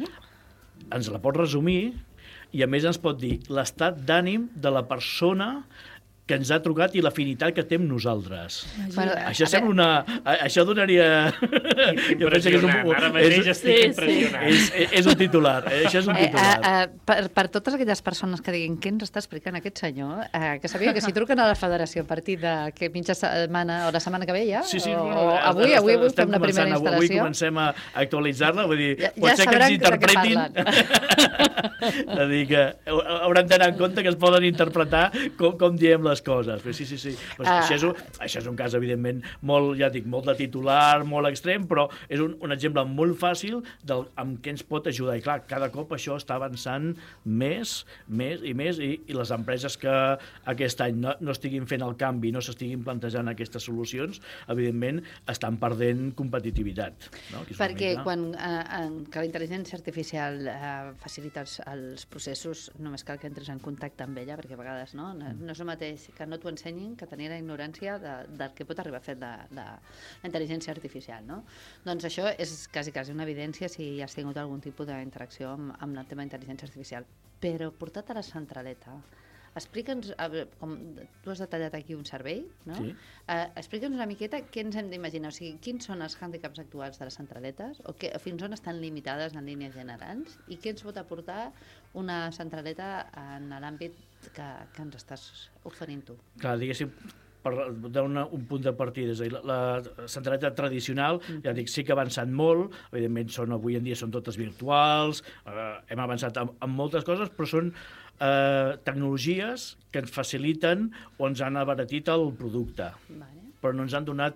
ens la pot resumir i a més ens pot dir l'estat d'ànim de la persona que ens ha trucat i l'afinitat que té amb nosaltres. Això sembla una... Això donaria... Impressionant. Ara mateix estic impressionat. És un titular. Això és un titular. Per totes aquelles persones que diguin què ens està explicant aquest senyor, que sabia que si truquen a la federació a partir de mitja setmana o la setmana que ve ja, o avui fem la primera instal·lació. Avui comencem a actualitzar-la, vull dir, pot ser que ens interpretin... És a dir, que hauran d'anar en compte que es poden interpretar com diem les coses. Sí. Això és un cas, evidentment, molt de titular, molt extrem, però és un exemple molt fàcil amb què ens pot ajudar. I clar, cada cop això està avançant més i més, i les empreses que aquest any no estiguin fent el canvi, no s'estiguin plantejant aquestes solucions, evidentment estan perdent competitivitat. No? Perquè quan que la intel·ligència artificial facilita els processos, només cal que entres en contacte amb ella, perquè a vegades no és el mateix que no t'ho ensenyin que tenir la ignorància del que pot arribar a fer la intel·ligència artificial, no? Doncs això és quasi una evidència si has tingut algun tipus d'interacció amb el tema d'intel·ligència artificial. Però portat a la centraleta, explica'ns, com tu has detallat aquí un servei, no? Sí. Explica'ns una miqueta què ens hem d'imaginar, o sigui, quins són els hàndicaps actuals de les centraletes, o fins on estan limitades en línies generals, i què ens pot aportar una centraleta en l'àmbit que ens estàs oferint tu. Clar, diguéssim, per donar un punt de partida, és a dir, la centraleta tradicional, ja dic, sí que ha avançat molt, evidentment avui en dia són totes virtuals, hem avançat en moltes coses, però són tecnologies que ens faciliten o ens han abaratit el producte, però no ens han donat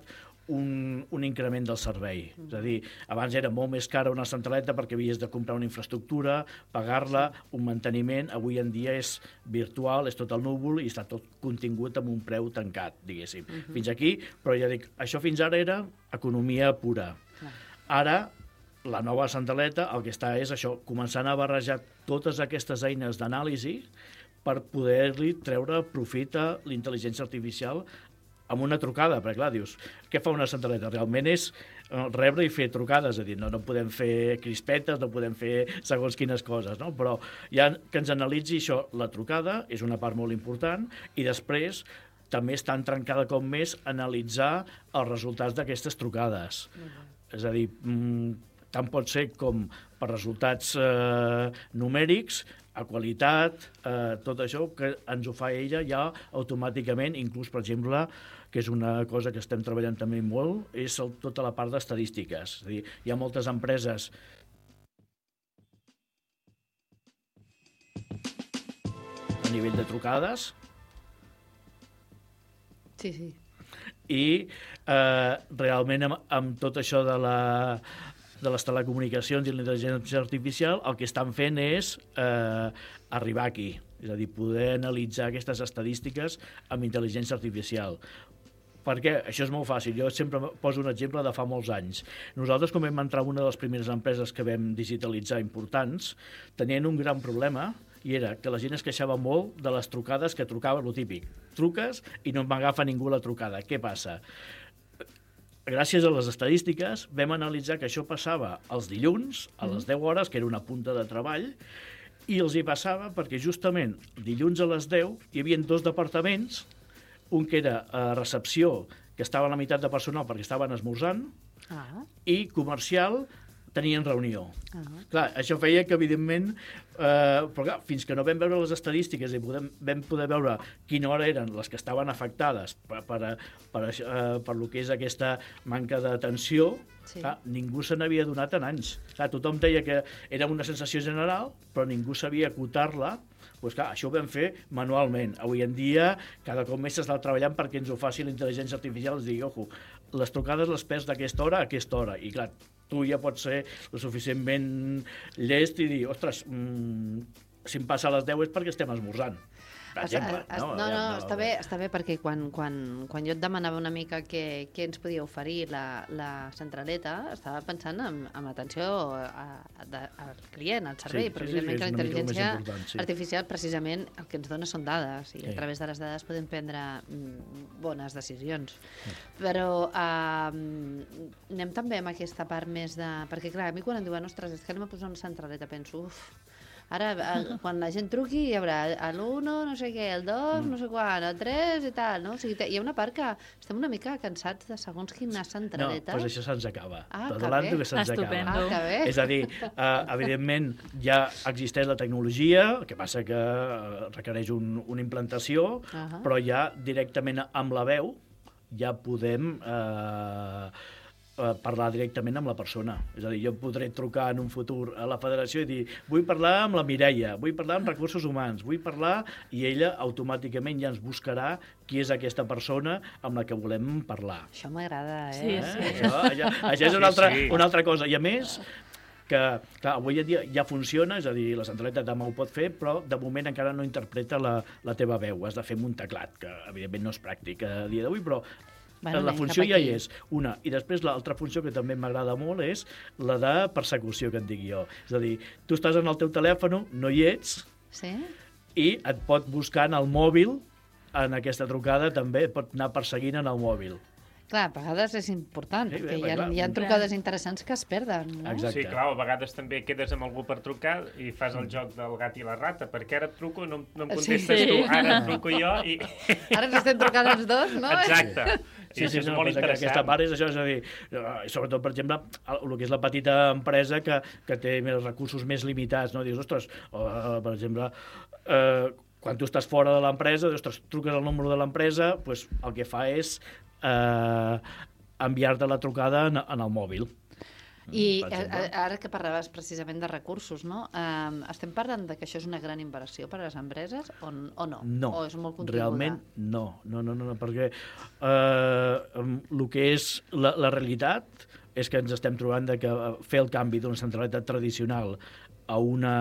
un increment del servei. És a dir, abans era molt més cara una centraleta perquè havies de comprar una infraestructura, pagar-la, un manteniment. Avui en dia és virtual, és tot al núvol i està tot contingut amb un preu tancat, diguéssim. Fins aquí, però ja dic, això fins ara era economia pura. Ara, la nova centraleta el que està és això, començant a barrejar totes aquestes eines d'anàlisi per poder-li treure profit a l'intel·ligència artificial amb una trucada, perquè clar, dius, què fa una centraleta? Realment és rebre i fer trucades, és a dir, no podem fer crispetes, no podem fer segons quines coses, no? Però ja que ens analitzi això, la trucada és una part molt important i després també està entrant cada cop més a analitzar els resultats d'aquestes trucades. És a dir, tant pot ser com per resultats numèrics, a qualitat, tot això que ens ho fa ella ja automàticament, inclús, per exemple, que és una cosa que estem treballant també molt, és tota la part d'estadístiques. És a dir, hi ha moltes empreses a nivell de trucades. Sí. I realment amb tot això de les telecomunicacions i la intel·ligència artificial, el que estan fent és arribar aquí, és a dir, poder analitzar aquestes estadístiques amb intel·ligència artificial. Perquè això és molt fàcil. Jo sempre poso un exemple de fa molts anys. Nosaltres, quan vam entrar en una de les primeres empreses que vam digitalitzar importants, tenien un gran problema, i era que la gent es queixava molt de les trucades que trucava, lo típic. Truques i no m'agafa ningú la trucada. Què passa? Gràcies a les estadístiques vam analitzar que això passava els dilluns a les 10 hores, que era una punta de treball, I els hi passava perquè justament dilluns a les 10 hi havia 2 departaments, un que era recepció, que estava a la meitat de personal perquè estaven esmorzant, i comercial tenien reunió. Clar, això feia que, evidentment, però clar, fins que no vam veure les estadístiques i vam poder veure quina hora eren les que estaven afectades per lo que és aquesta manca d'atenció, ningú se n'havia donat en anys. Clar, tothom deia que era una sensació general, però ningú sabia acotar-la. Pues clar, això ho vam fer manualment. Avui en dia, cada cop més s'està treballant perquè ens ho faci la intel·ligència artificial, ens digui, ojo, les trucades les perds d'aquesta hora a aquesta hora. I clar, tu ja pots ser lo suficientment llest i dir, ostres, si em passa a les 10 és perquè estem esmorzant. Està bé perquè quan jo et demanava una mica què ens podia oferir la centraleta, estava pensant en atenció al client, al servei, però evidentment que la intel·ligència artificial precisament el que ens dona són dades i a través de les dades podem prendre bones decisions. Però anem també amb aquesta part més de... Perquè clar, a mi quan em diuen, ostres, és que anem a posar una centraleta, penso, ara, quan la gent truqui, hi haurà l'1, no sé què, el 2, no sé quan, el 3 i tal, no? O sigui, hi ha una part que estem una mica cansats de segons quina centraleta. No, doncs això se'ns acaba. T'adelanto que se'ns acaba. Que bé. És a dir, evidentment ja existeix la tecnologia, el que passa que requereix una implantació, però ja directament amb la veu ja podem... parlar directament amb la persona. És a dir, jo podré trucar en un futur a la federació i dir, vull parlar amb la Mireia, vull parlar amb recursos humans, vull parlar, i ella automàticament ja ens buscarà qui és aquesta persona amb la que volem parlar. Això m'agrada, Sí. Això és una altra cosa. I a més, que clar, avui en dia ja funciona, és a dir, la centraleta demà ho pot fer, però de moment encara no interpreta la teva veu. Has de fer amb un teclat, que evidentment no és pràctic a dia d'avui, però la funció ja hi és, una. I després l'altra funció que també m'agrada molt és la de persecució, que et dic jo. És a dir, tu estàs en el teu telèfon, no hi ets, i et pot buscar en el mòbil, en aquesta trucada també, et pot anar perseguint en el mòbil. Clar, a vegades és important, perquè hi ha trucades interessants que es perden, no? Exacte. Sí, clar, a vegades també quedes amb algú per trucar i fas el joc del gat i la rata, perquè ara et truco, no em contestes tu, ara et truco jo i... Ara ens estem trucant els dos, no? Exacte. Sí, és molt interessant. Aquesta part és això, és a dir, sobretot, per exemple, el que és la petita empresa que té més recursos més limitats, no? Dius, ostres, per exemple, quan tu estàs fora de l'empresa, truques el número de l'empresa, doncs el que fa és enviar-te la trucada en el mòbil. I ara que parlaves precisament de recursos, no? Estem parlant de que això és una gran inversió per a les empreses o no? No, o és molt continguda? realment no, perquè el que és la realitat és que ens estem trobant que fer el canvi d'una centraleta tradicional a una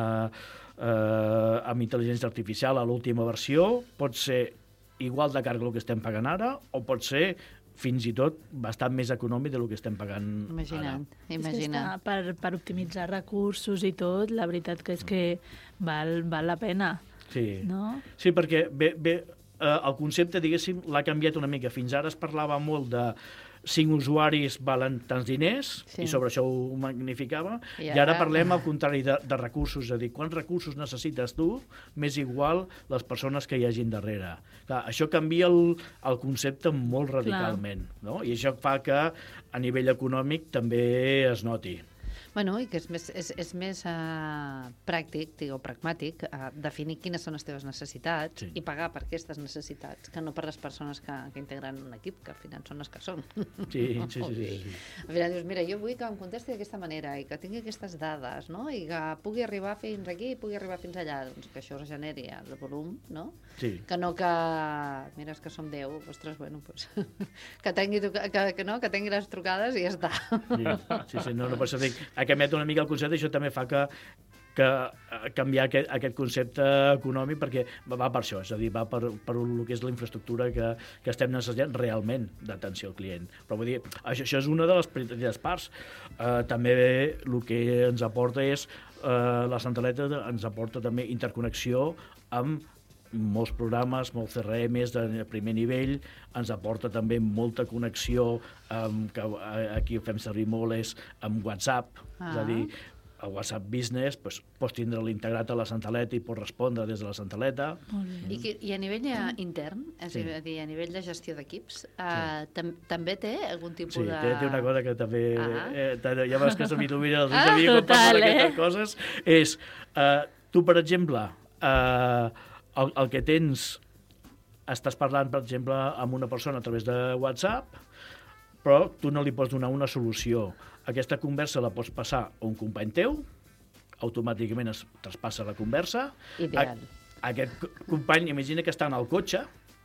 amb intel·ligència artificial a l'última versió pot ser igual de car que el que estem pagant ara o pot ser fins i tot bastant més econòmic del que estem pagant ara. Imagina't. Per optimitzar recursos i tot, la veritat que és que val la pena. Sí, no? Sí, perquè el concepte, diguéssim, l'ha canviat una mica. Fins ara es parlava molt de 5 usuaris valen tants diners, i sobre això ho magnificava, i ara parlem al contrari de recursos, és a dir, quants recursos necessites tu, més igual les persones que hi hagin darrere. Clar, això canvia el concepte molt radicalment, no? I això fa que a nivell econòmic també es noti. Bueno, i que és més pràctic, o pragmàtic, definir quines són les teves necessitats i pagar per aquestes necessitats, que no per les persones que integren un equip, que al final són les que són. Sí. Al final dius, mira, jo vull que em contesti d'aquesta manera i que tingui aquestes dades, no? I que pugui arribar fins aquí i pugui arribar fins allà, doncs que això es generi el volum, no? Sí. Que no que... Mira, és que som 10, ostres, bueno, doncs... que tingui les trucades i ja està. Sí, no, per això dic, ha canviat una mica el concepte i això també fa que canviar aquest concepte econòmic perquè va per això, és a dir, va per el que és la infraestructura que estem necessitant realment d'atenció al client. Però vull dir, això és una de les petites parts. També el que ens aporta és la centraleta ens aporta també interconnexió amb molts programes, molts CRMs de primer nivell, ens aporta també molta connexió, que aquí ho fem servir molt, és amb WhatsApp, és a dir, el WhatsApp Business pots tindre'l integrat a la centraleta i pots respondre des de la centraleta. I a nivell intern, és a dir, a nivell de gestió d'equips, també té algun tipus de... Sí, té una cosa que també... ja veus que se m'il·lumina els ulls a mi quan parlo d'aquestes coses. És, tu, per exemple, el que tens... Estàs parlant, per exemple, amb una persona a través de WhatsApp, però tu no li pots donar una solució. Aquesta conversa la pots passar a un company teu, automàticament es traspassa la conversa. Ideal. Aquest company, imagina que està en el cotxe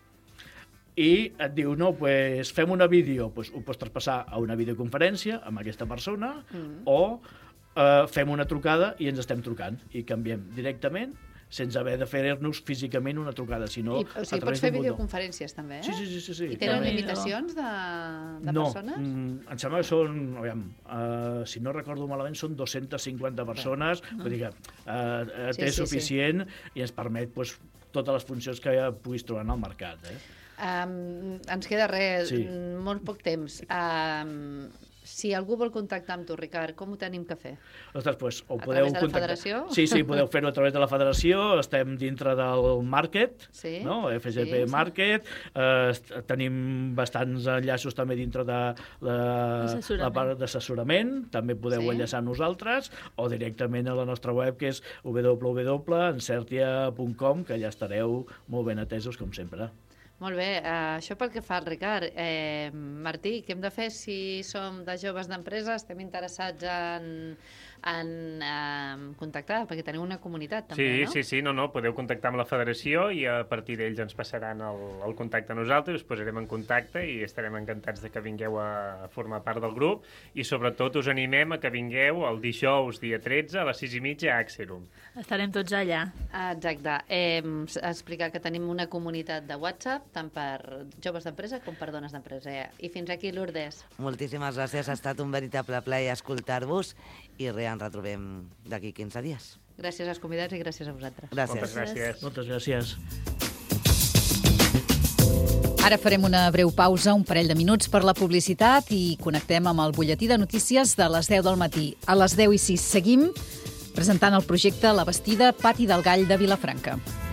i et diu, no, pues, fem una vídeo, pues, ho pots traspassar a una videoconferència amb aquesta persona o fem una trucada i ens estem trucant i canviem directament sense haver de fer-nos físicament una trucada, sinó o sigui, pots fer videoconferències també, Sí. I tenen limitacions de persones? No, em sembla que són, si no recordo malament, són 250 persones, vull dir que té suficient i ens permet totes les funcions que puguis trobar en el mercat. Ens queda molt poc temps. Si algú vol contactar amb tu, Ricard, com ho tenim que fer? Ostres, a través de la federació? Sí, podeu fer-ho a través de la federació, estem dintre del Market, no? FGP Market, tenim bastants enllaços també dintre de la part d'assessorament, també podeu enllaçar a nosaltres, o directament a la nostra web, que és www.encertia.com, que ja estareu molt ben atesos, com sempre. Molt bé, això pel que fa al Ricard. Martí, què hem de fer si som de joves d'empresa, estem interessats en contactar, perquè teniu una comunitat també, no? Sí, podeu contactar amb la federació i a partir d'ells ens passaran el contacte a nosaltres, us posarem en contacte i estarem encantats de que vingueu a formar part del grup i sobretot us animem a que vingueu el dijous, dia 13, a les 6:30 a Axerum. Estarem tots allà. Exacte. Explicar que tenim una comunitat de WhatsApp, tant per joves d'empresa com per dones d'empresa. I fins aquí, Lourdes. Moltíssimes gràcies, ha estat un veritable plaer escoltar-vos i ens retrobem d'aquí 15 dies. Gràcies als convidats i gràcies a vosaltres. Gràcies. Moltes gràcies. Ara farem una breu pausa, un parell de minuts per la publicitat i connectem amb el butlletí de notícies de les 10 del matí. A les 10:06 seguim presentant el projecte La Bastida Pati del Gall de Vilafranca.